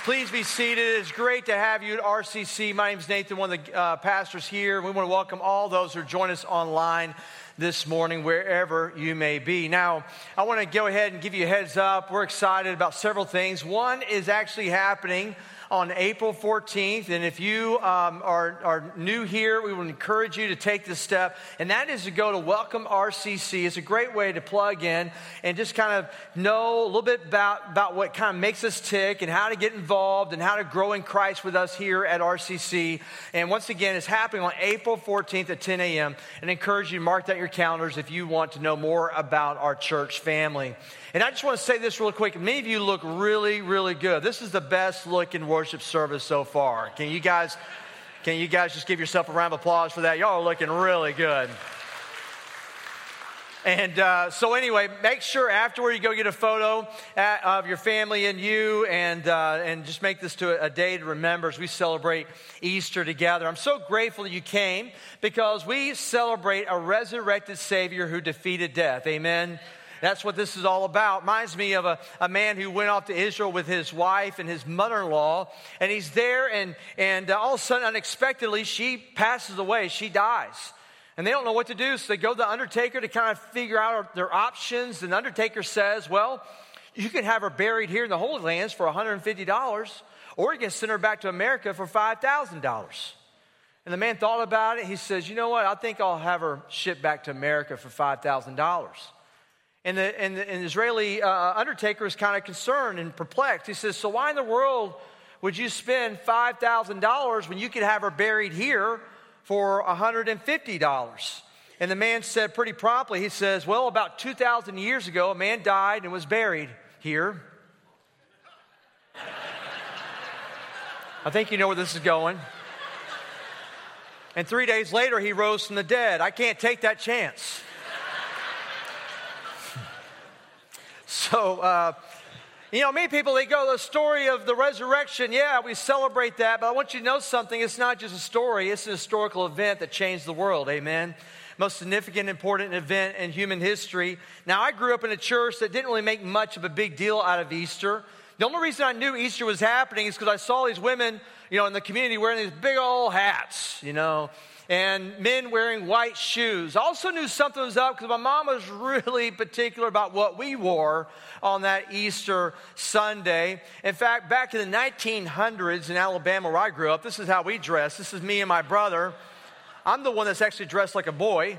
Please be seated. It's great to have you at RCC. My name is Nathan, one of the pastors here. We want to welcome all those who are joining us online this morning, wherever you may be. Now, I want to go ahead and give you a heads up. We're excited about several things. One is actually happening on April 14th, and if you are new here, we would encourage you to take this step, and that is to go to Welcome RCC. It's a great way to plug in and just kind of know a little bit about what kind of makes us tick and how to get involved and how to grow in Christ with us here at RCC. And once again, it's happening on April 14th at 10 a.m., and I encourage you to mark that in your calendars if you want to know more about our church family. And I just want to say this real quick. Many of you look really, really good. This is the best looking worship service so far. Can you guys just give yourself a round of applause for that? Y'all are looking really good. And so anyway, make sure afterward you go get a photo of your family and you, and just make this to a day to remember as we celebrate Easter together. I'm so grateful that you came because we celebrate a resurrected Savior who defeated death. Amen. That's what this is all about. Reminds me of a man who went off to Israel with his wife and his mother-in-law, and he's there, and all of a sudden, unexpectedly, she passes away. She dies. And they don't know what to do, so they go to the undertaker to kind of figure out their options. And the undertaker says, well, you can have her buried here in the Holy Lands for $150, or you can send her back to America for $5,000. And the man thought about it. He says, you know what? I think I'll have her shipped back to America for $5,000. And the Israeli undertaker is kind of concerned and perplexed. He says, so why in the world would you spend $5,000 when you could have her buried here for $150? And the man said pretty promptly, he says, well, about 2,000 years ago, a man died and was buried here. I think you know where this is going. And 3 days later, he rose from the dead. I can't take that chance. So, many people, they go, the story of the resurrection, yeah, we celebrate that, but I want you to know something. It's not just a story. It's an historical event that changed the world, amen? Most significant, important event in human history. Now, I grew up in a church that didn't really make much of a big deal out of Easter. The only reason I knew Easter was happening is because I saw these women, in the community wearing these big old hats, and men wearing white shoes. I also knew something was up because my mom was really particular about what we wore on that Easter Sunday. In fact, back in the 1900s in Alabama where I grew up, this is how we dressed. This is me and my brother. I'm the one that's actually dressed like a boy.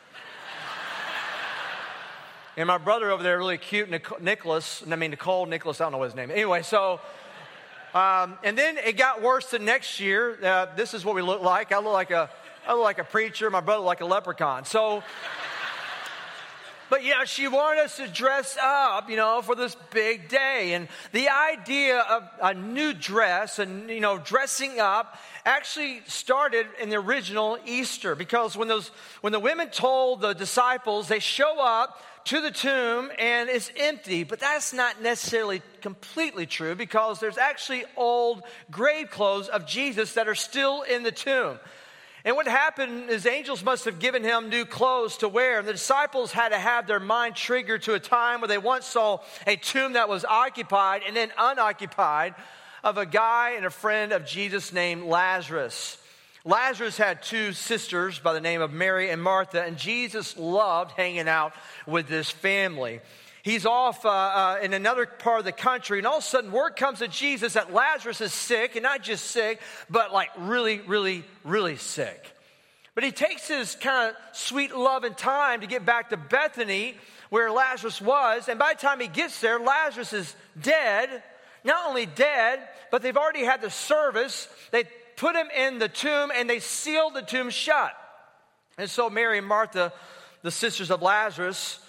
And my brother over there, really cute, Nicole Nicholas, I don't know what his name is. Anyway, so... and then it got worse the next year. This is what we look like. I look like a preacher. My brother like a leprechaun. So, but she wanted us to dress up, for this big day. And the idea of a new dress and, dressing up actually started in the original Easter. Because when the women told the disciples, they show up to the tomb and it's empty. But that's not necessarily completely true because there's actually old grave clothes of Jesus that are still in the tomb. And what happened is angels must have given him new clothes to wear. And the disciples had to have their mind triggered to a time where they once saw a tomb that was occupied and then unoccupied of a guy and a friend of Jesus named Lazarus. Lazarus had two sisters by the name of Mary and Martha, and Jesus loved hanging out with this family. He's off in another part of the country, and all of a sudden word comes to Jesus that Lazarus is sick, and not just sick, but like really, really, really sick. But he takes his kind of sweet love and time to get back to Bethany, where Lazarus was, and by the time he gets there, Lazarus is dead. Not only dead, but they've already had the service. They put him in the tomb, and they sealed the tomb shut. And so Mary and Martha, the sisters of Lazarus,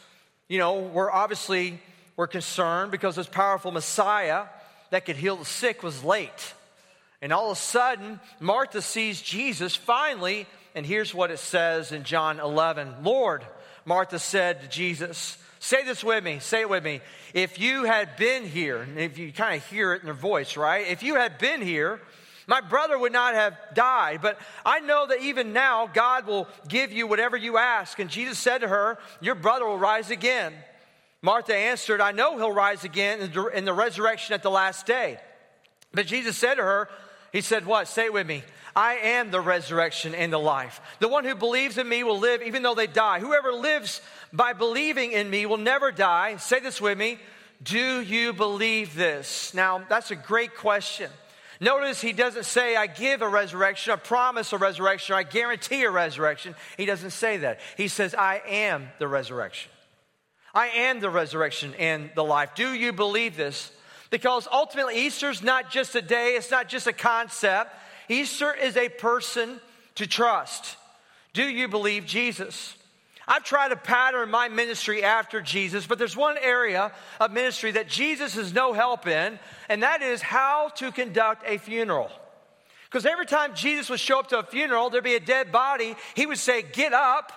were concerned because this powerful Messiah that could heal the sick was late. And all of a sudden, Martha sees Jesus finally, and here's what it says in John 11. Lord, Martha said to Jesus, say this with me, say it with me. If you had been here, and if you kind of hear it in their voice, right? If you had been here, my brother would not have died, but I know that even now God will give you whatever you ask. And Jesus said to her, your brother will rise again. Martha answered, I know he'll rise again in the resurrection at the last day. But Jesus said to her, he said what? Say it with me. I am the resurrection and the life. The one who believes in me will live even though they die. Whoever lives by believing in me will never die. Say this with me. Do you believe this? Now, that's a great question. Notice he doesn't say, I give a resurrection, I promise a resurrection, I guarantee a resurrection. He doesn't say that. He says, I am the resurrection. I am the resurrection and the life. Do you believe this? Because ultimately, Easter's not just a day, it's not just a concept. Easter is a person to trust. Do you believe Jesus? I've tried to pattern my ministry after Jesus, but there's one area of ministry that Jesus is no help in, and that is how to conduct a funeral. Because every time Jesus would show up to a funeral, there'd be a dead body. He would say, get up,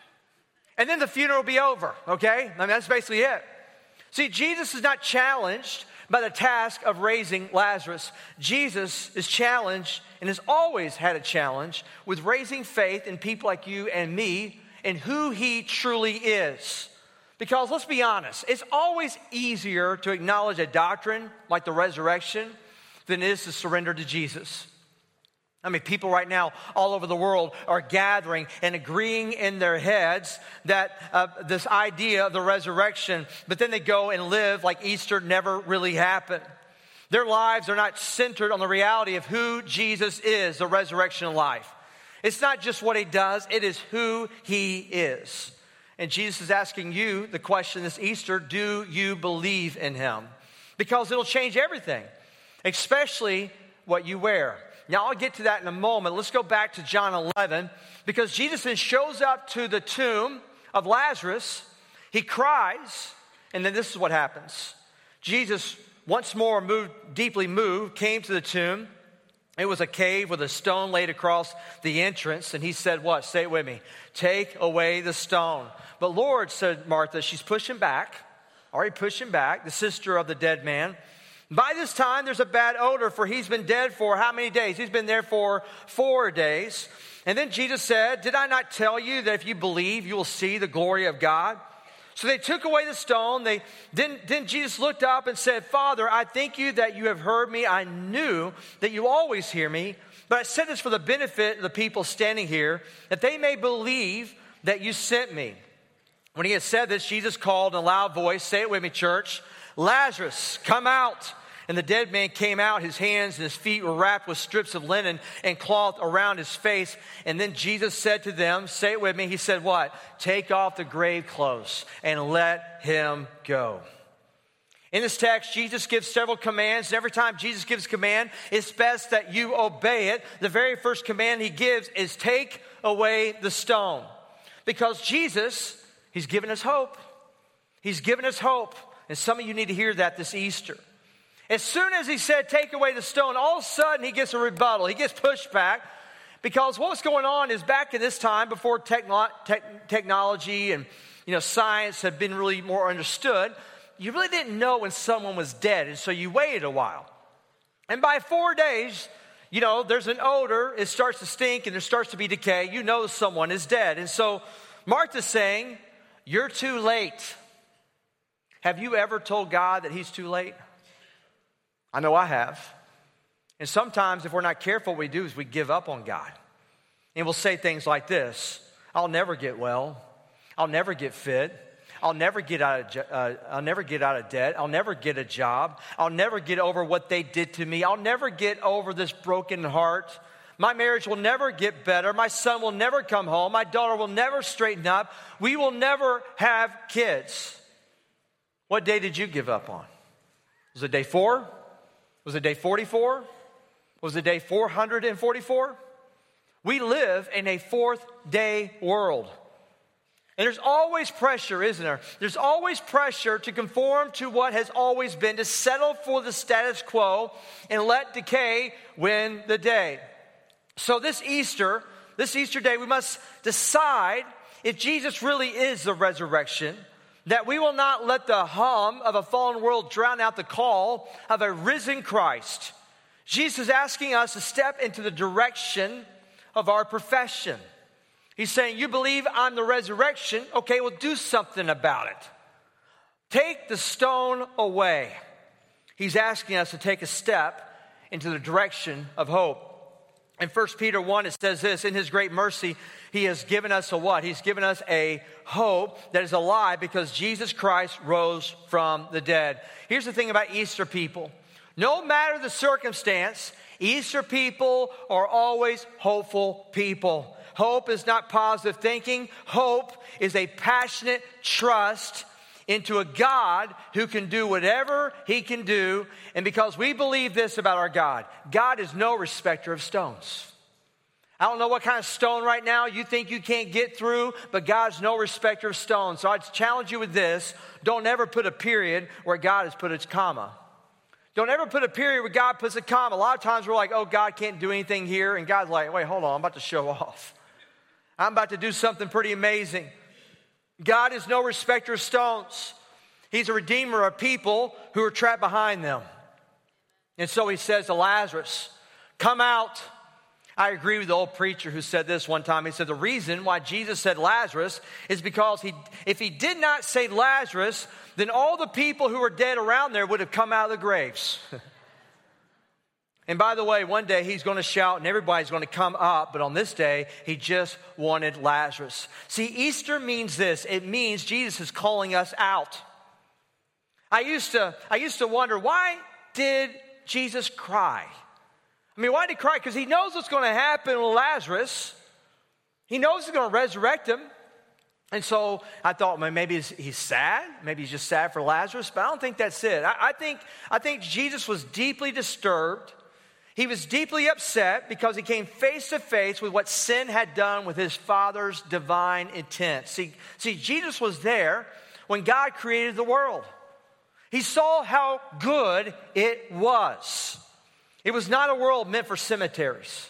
and then the funeral would be over, okay? I mean, that's basically it. See, Jesus is not challenged by the task of raising Lazarus. Jesus is challenged and has always had a challenge with raising faith in people like you and me and who he truly is. Because let's be honest, it's always easier to acknowledge a doctrine like the resurrection than it is to surrender to Jesus. I mean, people right now all over the world are gathering and agreeing in their heads that this idea of the resurrection, but then they go and live like Easter never really happened. Their lives are not centered on the reality of who Jesus is, the resurrection of life. It's not just what he does, it is who he is. And Jesus is asking you the question this Easter, do you believe in him? Because it'll change everything, especially what you wear. Now, I'll get to that in a moment. Let's go back to John 11, because Jesus then shows up to the tomb of Lazarus. He cries, and then this is what happens. Jesus, once more deeply moved, came to the tomb. It was a cave with a stone laid across the entrance, and he said what? Say it with me. Take away the stone. But Lord, said Martha, she's pushing back, already pushing back, the sister of the dead man. By this time, there's a bad odor, for he's been dead for how many days? He's been there for 4 days. And then Jesus said, did I not tell you that if you believe, you will see the glory of God? So they took away the stone. Then Jesus looked up and said, Father, I thank you that you have heard me. I knew that you always hear me. But I said this for the benefit of the people standing here, that they may believe that you sent me. When he had said this, Jesus called in a loud voice, say it with me, church, Lazarus, come out. And the dead man came out. His hands and his feet were wrapped with strips of linen and cloth around his face. And then Jesus said to them, say it with me. He said what? Take off the grave clothes and let him go. In this text, Jesus gives several commands. And every time Jesus gives a command, it's best that you obey it. The very first command he gives is take away the stone. Because Jesus, he's given us hope. He's given us hope. And some of you need to hear that this Easter. As soon as he said, take away the stone, all of a sudden he gets a rebuttal. He gets pushed back. Because what's going on is back in this time, before technology and science had been really more understood, you really didn't know when someone was dead. And so you waited a while. And by 4 days, there's an odor. It starts to stink and there starts to be decay. You know someone is dead. And so Martha's saying, you're too late. Have you ever told God that he's too late? I know I have. And sometimes if we're not careful, what we do is we give up on God. And we'll say things like this, I'll never get well. I'll never get fit. I'll never get out of debt. I'll never get a job. I'll never get over what they did to me. I'll never get over this broken heart. My marriage will never get better. My son will never come home. My daughter will never straighten up. We will never have kids. What day did you give up on? Was it day 4? Was it day 44? Was it day 444? We live in a fourth day world. And there's always pressure, isn't there? There's always pressure to conform to what has always been, to settle for the status quo and let decay win the day. So this Easter day, we must decide if Jesus really is the resurrection, that we will not let the hum of a fallen world drown out the call of a risen Christ. Jesus is asking us to step into the direction of our profession. He's saying, you believe I'm the resurrection? Okay, well, do something about it. Take the stone away. He's asking us to take a step into the direction of hope. In 1 Peter 1, it says this, in his great mercy, he has given us a what? He's given us a hope that is alive because Jesus Christ rose from the dead. Here's the thing about Easter people. No matter the circumstance, Easter people are always hopeful people. Hope is not positive thinking. Hope is a passionate trust into a God who can do whatever he can do. And because we believe this about our God, God is no respecter of stones. I don't know what kind of stone right now you think you can't get through, but God's no respecter of stones. So I'd challenge you with this. Don't ever put a period where God has put a comma. Don't ever put a period where God puts a comma. A lot of times we're like, oh, God can't do anything here. And God's like, wait, hold on, I'm about to show off. I'm about to do something pretty amazing. God is no respecter of stones. He's a redeemer of people who are trapped behind them. And so he says to Lazarus, come out. I agree with the old preacher who said this one time. He said the reason why Jesus said Lazarus is because if he did not say Lazarus, then all the people who were dead around there would have come out of the graves. And by the way, one day he's going to shout and everybody's going to come up. But on this day, he just wanted Lazarus. See, Easter means this. It means Jesus is calling us out. I used to wonder, why did Jesus cry? I mean, why did he cry? Because he knows what's going to happen with Lazarus. He knows he's going to resurrect him. And so I thought, well, maybe he's sad. Maybe he's just sad for Lazarus. But I don't think that's it. I think Jesus was deeply disturbed. He was deeply upset because he came face to face with what sin had done with his Father's divine intent. See, Jesus was there when God created the world. He saw how good it was. It was not a world meant for cemeteries.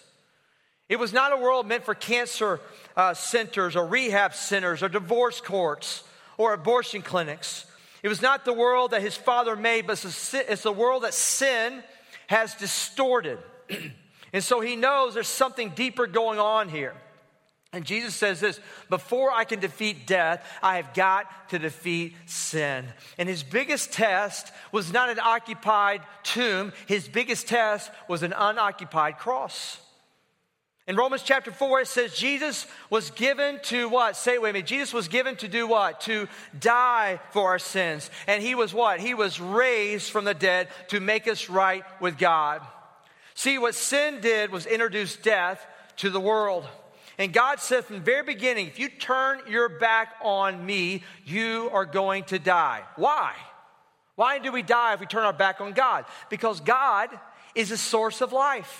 It was not a world meant for cancer centers or rehab centers or divorce courts or abortion clinics. It was not the world that his Father made, but it's the world that sin has distorted. And so he knows there's something deeper going on here. And Jesus says this, before I can defeat death, I have got to defeat sin. And his biggest test was not an occupied tomb. His biggest test was an unoccupied cross. In Romans chapter 4, it says Jesus was given to what? Say it with me. Jesus was given to do what? To die for our sins. And he was what? He was raised from the dead to make us right with God. See, what sin did was introduce death to the world. And God said from the very beginning, if you turn your back on me, you are going to die. Why? Why do we die if we turn our back on God? Because God is the source of life.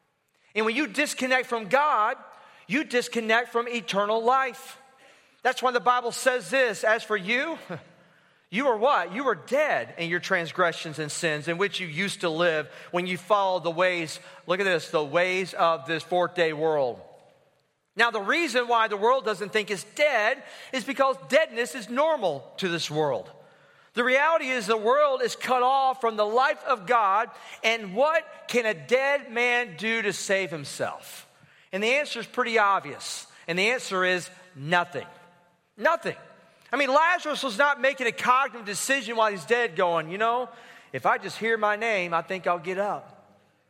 And when you disconnect from God, you disconnect from eternal life. That's why the Bible says this, as for you, you are what? You are dead in your transgressions and sins in which you used to live when you followed the ways, look at this, the ways of this fourth day world. Now, the reason why the world doesn't think it's dead is because deadness is normal to this world. The reality is the world is cut off from the life of God, and what can a dead man do to save himself? And the answer is pretty obvious, and the answer is nothing. Nothing. I mean, Lazarus was not making a cognitive decision while he's dead going, if I just hear my name, I think I'll get up.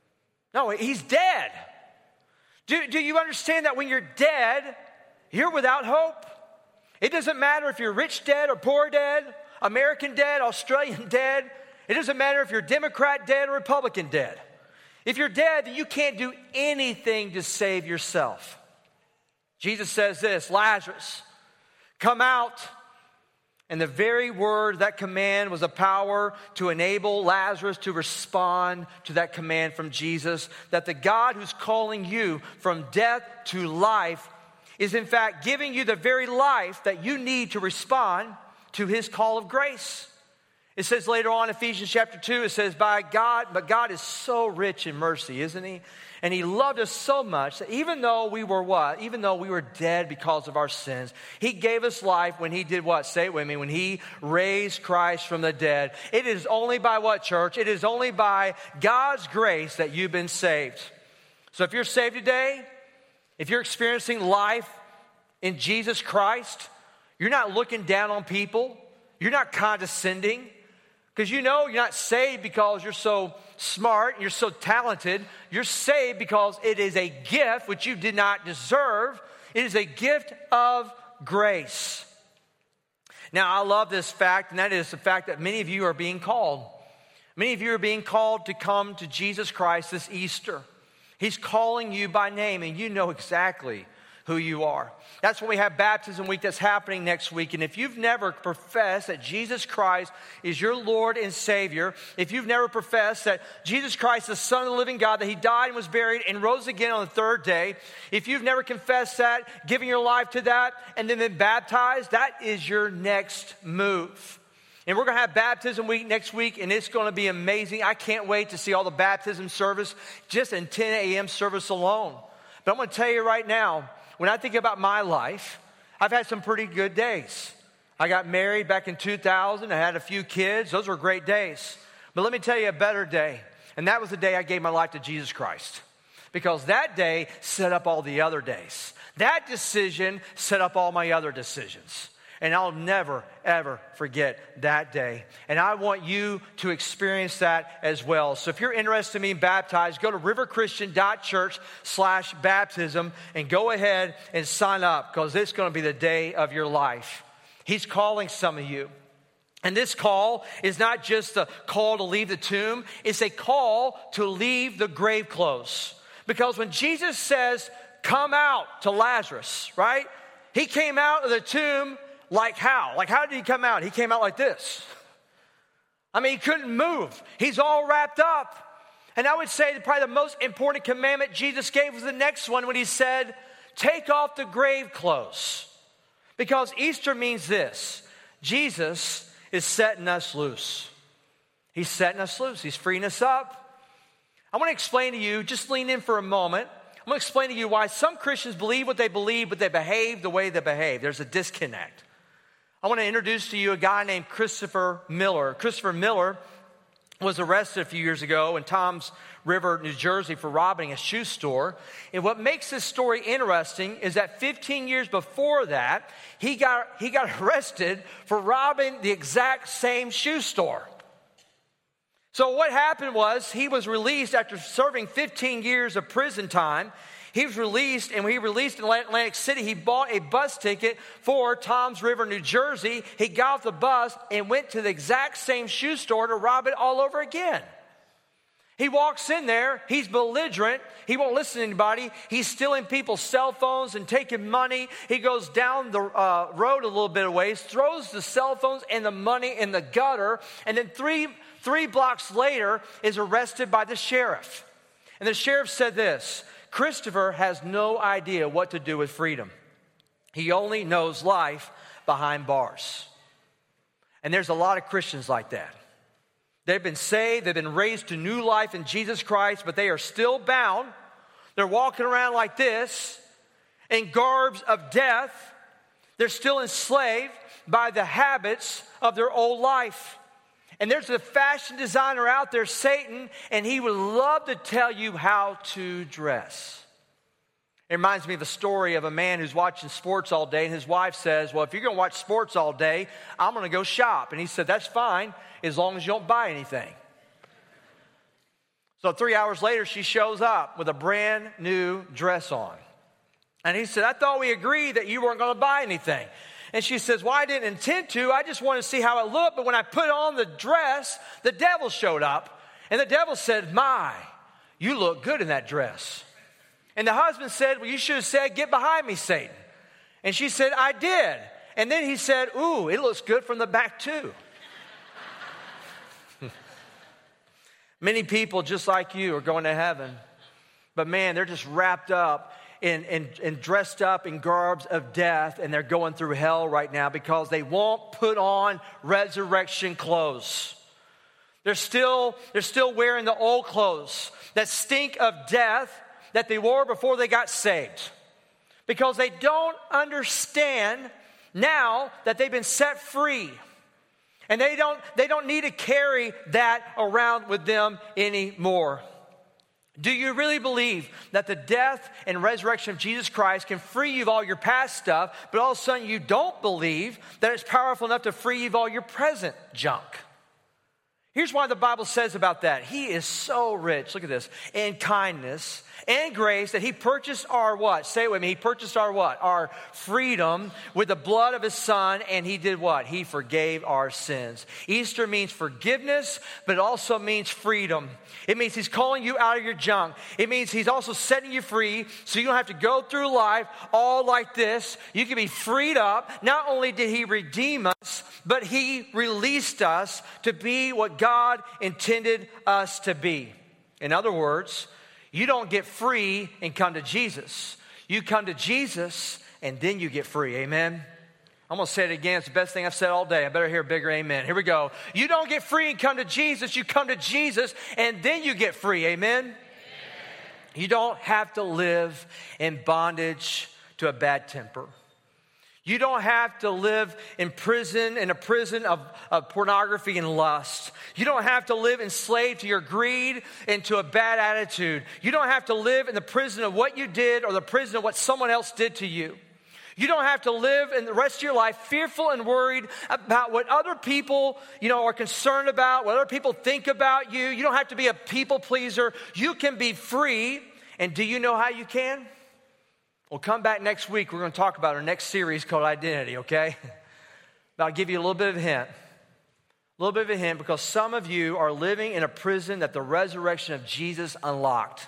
No, he's dead. Do you understand that when you're dead, you're without hope? It doesn't matter if you're rich dead or poor dead, American dead, Australian dead. It doesn't matter if you're Democrat dead or Republican dead. If you're dead, then you can't do anything to save yourself. Jesus says this, Lazarus, come out. And the very word, that command, was a power to enable Lazarus to respond to that command from Jesus, that the God who's calling you from death to life is in fact giving you the very life that you need to respond to his call of grace. It says later on, Ephesians chapter 2, it says, but God is so rich in mercy, isn't he? And he loved us so much that even though we were what? Even though we were dead because of our sins, he gave us life when he did what? Say it with me. When he raised Christ from the dead. It is only by what, church? It is only by God's grace that you've been saved. So if you're saved today, if you're experiencing life in Jesus Christ, you're not looking down on people. You're not condescending. Because you know you're not saved because you're so smart, you're so talented. You're saved because it is a gift which you did not deserve. It is a gift of grace. Now, I love this fact, and that is the fact that many of you are being called. Many of you are being called to come to Jesus Christ this Easter. He's calling you by name, and you know exactly who you are. That's when we have Baptism Week that's happening next week. And if you've never professed that Jesus Christ is your Lord and Savior, if you've never professed that Jesus Christ is the Son of the living God, that He died and was buried and rose again on the third day, if you've never confessed that, giving your life to that, and then been baptized, that is your next move. And we're going to have Baptism Week next week, and it's going to be amazing. I can't wait to see all the baptism service just in 10 a.m. service alone. But I'm going to tell you right now, when I think about my life, I've had some pretty good days. I got married back in 2000. I had a few kids. Those were great days. But let me tell you a better day. And that was the day I gave my life to Jesus Christ. Because that day set up all the other days. That decision set up all my other decisions. And I'll never, ever forget that day. And I want you to experience that as well. So if you're interested in being baptized, go to riverchristian.church/baptism and go ahead and sign up, because it's going to be the day of your life. He's calling some of you. And this call is not just a call to leave the tomb. It's a call to leave the grave clothes. Because when Jesus says, come out to Lazarus, right? He came out of the tomb. Like how? Like how did he come out? He came out like this. I mean, he couldn't move. He's all wrapped up. And I would say that probably the most important commandment Jesus gave was the next one when he said, take off the grave clothes. Because Easter means this. Jesus is setting us loose. He's setting us loose. He's freeing us up. I want to explain to you, just lean in for a moment. I'm going to explain to you why some Christians believe what they believe, but they behave the way they behave. There's a disconnect. I want to introduce to you a guy named Christopher Miller. Christopher Miller was arrested a few years ago in Toms River, New Jersey, for robbing a shoe store. And what makes this story interesting is that 15 years before that, he got arrested for robbing the exact same shoe store. So what happened was he was released after serving 15 years of prison time. He was released, and when he released in Atlantic City, he bought a bus ticket for Toms River, New Jersey. He got off the bus and went to the exact same shoe store to rob it all over again. He walks in there. He's belligerent. He won't listen to anybody. He's stealing people's cell phones and taking money. He goes down the road a little bit of ways, throws the cell phones and the money in the gutter, and then three blocks later is arrested by the sheriff. And the sheriff said this, Christopher has no idea what to do with freedom. He only knows life behind bars. And there's a lot of Christians like that. They've been saved, they've been raised to new life in Jesus Christ, but they are still bound. They're walking around like this in garbs of death. They're still enslaved by the habits of their old life. And there's a fashion designer out there, Satan, and he would love to tell you how to dress. It reminds me of a story of a man who's watching sports all day, and his wife says, well, if you're going to watch sports all day, I'm going to go shop. And he said, that's fine, as long as you don't buy anything. So 3 hours later, she shows up with a brand new dress on. And he said, I thought we agreed that you weren't going to buy anything. And she says, well, I didn't intend to. I just wanted to see how it looked. But when I put on the dress, the devil showed up. And the devil said, my, you look good in that dress. And the husband said, well, you should have said, get behind me, Satan. And she said, I did. And then he said, ooh, it looks good from the back too. Many people just like you are going to heaven. But man, they're just wrapped up and dressed up in garbs of death, and they're going through hell right now because they won't put on resurrection clothes. They're still wearing the old clothes that stink of death that they wore before they got saved, because they don't understand now that they've been set free, and they don't need to carry that around with them anymore. Do you really believe that the death and resurrection of Jesus Christ can free you of all your past stuff, but all of a sudden you don't believe that it's powerful enough to free you of all your present junk? Here's why the Bible says about that. He is so rich, look at this, in kindness and grace that he purchased our what? Say it with me. He purchased our what? Our freedom with the blood of his son, and he did what? He forgave our sins. Easter means forgiveness, but it also means freedom. It means he's calling you out of your junk. It means he's also setting you free so you don't have to go through life all like this. You can be freed up. Not only did he redeem us, but he released us to be what God intended us to be. In other words, you don't get free and come to Jesus. You come to Jesus and then you get free. Amen? I'm going to say it again. It's the best thing I've said all day. I better hear a bigger amen. Here we go. You don't get free and come to Jesus. You come to Jesus and then you get free. Amen? Amen. You don't have to live in bondage to a bad temper. You don't have to live in a prison of pornography and lust. You don't have to live enslaved to your greed and to a bad attitude. You don't have to live in the prison of what you did or the prison of what someone else did to you. You don't have to live in the rest of your life fearful and worried about what other people, are concerned about, what other people think about you. You don't have to be a people pleaser. You can be free. And do you know how you can? Well, come back next week. We're going to talk about our next series called Identity, okay? But I'll give you a little bit of a hint. A little bit of a hint because some of you are living in a prison that the resurrection of Jesus unlocked.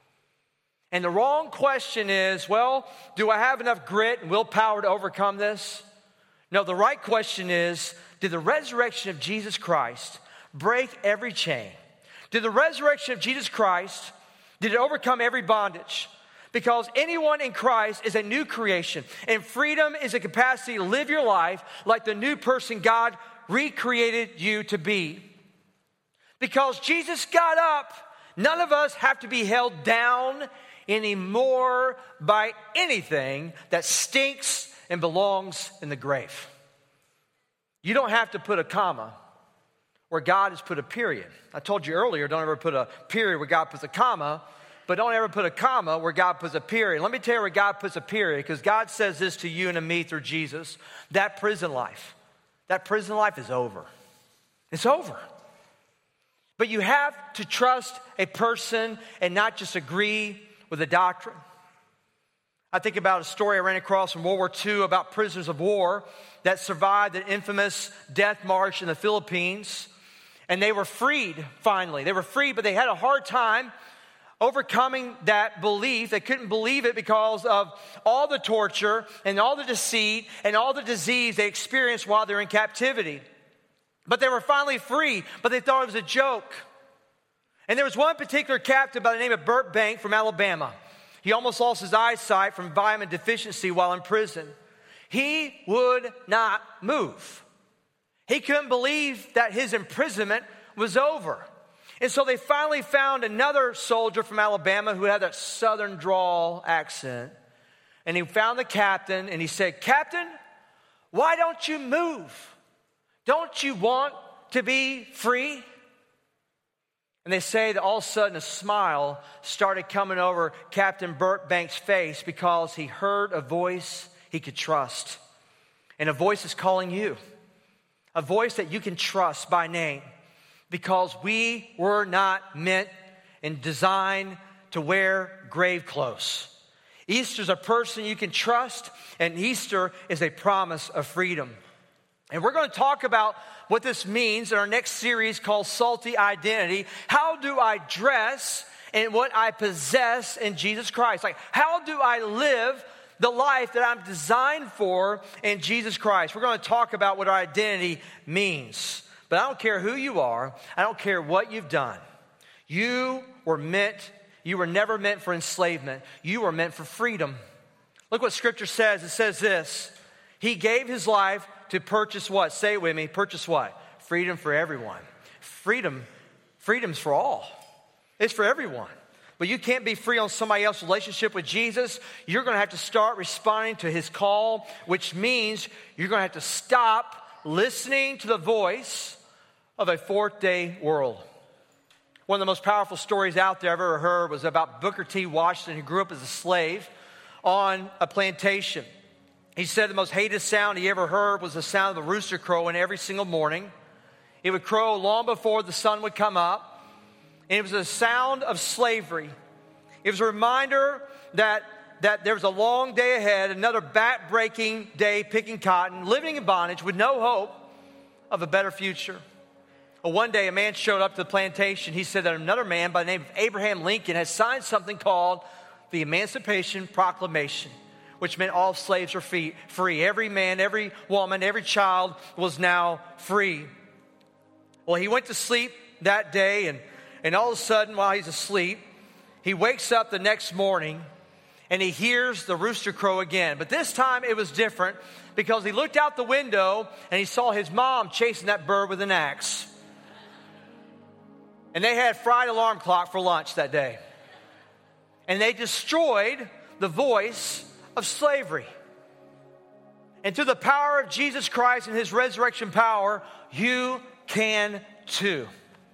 And the wrong question is, well, do I have enough grit and willpower to overcome this? No, the right question is, did the resurrection of Jesus Christ break every chain? Did the resurrection of Jesus Christ, did it overcome every bondage? Because anyone in Christ is a new creation. And freedom is a capacity to live your life like the new person God recreated you to be. Because Jesus got up, none of us have to be held down anymore by anything that stinks and belongs in the grave. You don't have to put a comma where God has put a period. I told you earlier, don't ever put a period where God puts a comma. But don't ever put a comma where God puts a period. Let me tell you where God puts a period, because God says this to you and to me through Jesus. That prison life is over. It's over. But you have to trust a person and not just agree with a doctrine. I think about a story I ran across from World War II about prisoners of war that survived an infamous death march in the Philippines. And they were freed finally. They were freed, but they had a hard time overcoming that belief. They couldn't believe it because of all the torture and all the deceit and all the disease they experienced while they were in captivity. But they were finally free, but they thought it was a joke. And there was one particular captain by the name of Burt Bank from Alabama. He almost lost his eyesight from vitamin deficiency while in prison. He would not move. He couldn't believe that his imprisonment was over. And so they finally found another soldier from Alabama who had that southern drawl accent. And he found the captain and he said, "Captain, why don't you move? Don't you want to be free?" And they say that all of a sudden a smile started coming over Captain Burt Banks' face because he heard a voice he could trust. And a voice is calling you. A voice that you can trust by name. Because we were not meant and designed to wear grave clothes. Easter's a person you can trust, and Easter is a promise of freedom. And we're going to talk about what this means in our next series called Salty Identity. How do I dress in what I possess in Jesus Christ? Like, how do I live the life that I'm designed for in Jesus Christ? We're going to talk about what our identity means. But I don't care who you are. I don't care what you've done. You were never meant for enslavement. You were meant for freedom. Look what Scripture says. It says this. He gave his life to purchase what? Say it with me. Purchase what? Freedom for everyone. Freedom's for all. It's for everyone. But you can't be free on somebody else's relationship with Jesus. You're going to have to start responding to his call, which means you're going to have to stop listening to the voice of a fourth-day world. One of the most powerful stories out there I've ever heard was about Booker T. Washington, who grew up as a slave on a plantation. He said the most hated sound he ever heard was the sound of the rooster crowing every single morning. It would crow long before the sun would come up. And it was a sound of slavery. It was a reminder that there was a long day ahead, another back-breaking day picking cotton, living in bondage with no hope of a better future. Well, one day a man showed up to the plantation. He said that another man by the name of Abraham Lincoln had signed something called the Emancipation Proclamation, which meant all slaves were free. Every man, every woman, every child was now free. Well, he went to sleep that day, and all of a sudden, while he's asleep, he wakes up the next morning, and he hears the rooster crow again. But this time it was different because he looked out the window, and he saw his mom chasing that bird with an axe. And they had fried alarm clock for lunch that day. And they destroyed the voice of slavery. And through the power of Jesus Christ and his resurrection power, you can too.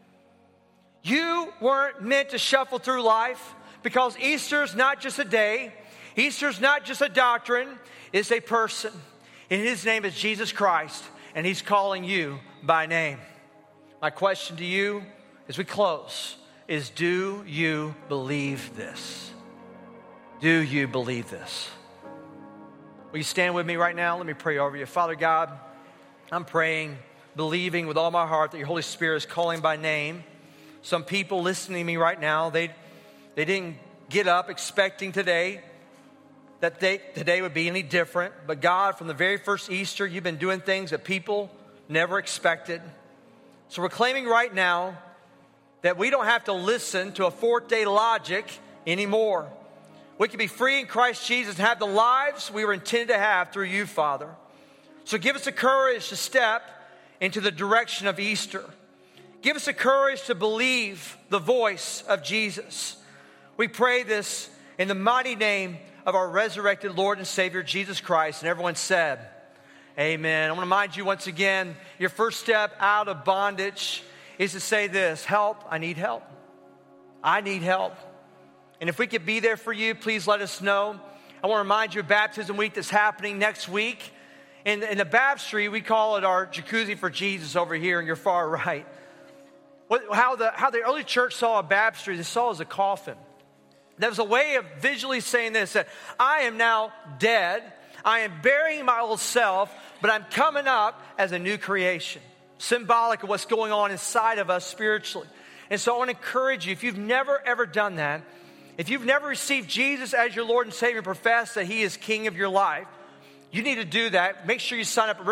You weren't meant to shuffle through life because Easter's not just a day. Easter's not just a doctrine. It's a person. And his name is Jesus Christ. And he's calling you by name. My question to you as we close is, do you believe this? Do you believe this? Will you stand with me right now? Let me pray over you. Father God, I'm praying, believing with all my heart that your Holy Spirit is calling by name. Some people listening to me right now, they didn't get up expecting today that today would be any different. But God, from the very first Easter, you've been doing things that people never expected. So we're claiming right now that we don't have to listen to a fourth-day logic anymore. We can be free in Christ Jesus and have the lives we were intended to have through you, Father. So give us the courage to step into the direction of Easter. Give us the courage to believe the voice of Jesus. We pray this in the mighty name of our resurrected Lord and Savior, Jesus Christ. And everyone said, amen. I want to remind you once again, your first step out of bondage is to say this: help, I need help. I need help. And if we could be there for you, please let us know. I want to remind you of Baptism Week that's happening next week. In the baptistry, we call it our jacuzzi for Jesus over here in your far right. How the early church saw a baptistry, they saw it as a coffin. There was a way of visually saying this, that I am now dead, I am burying my old self, but I'm coming up as a new creation. Symbolic of what's going on inside of us spiritually. And so I want to encourage you, if you've never ever done that, if you've never received Jesus as your Lord and Savior and professed that he is King of your life, you need to do that. Make sure you sign up at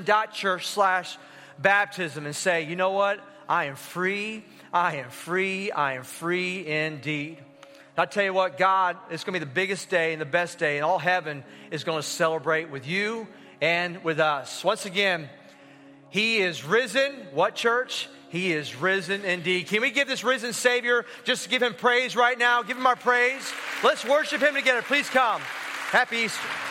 riverchristian.church/baptism and say, you know what? I am free. I am free. I am free indeed. I'll tell you what, God, it's going to be the biggest day and the best day, and all heaven is going to celebrate with you and with us. Once again, he is risen. What, church? He is risen indeed. Can we give this risen Savior, just give him praise right now? Give him our praise. Let's worship him together. Please come. Happy Easter.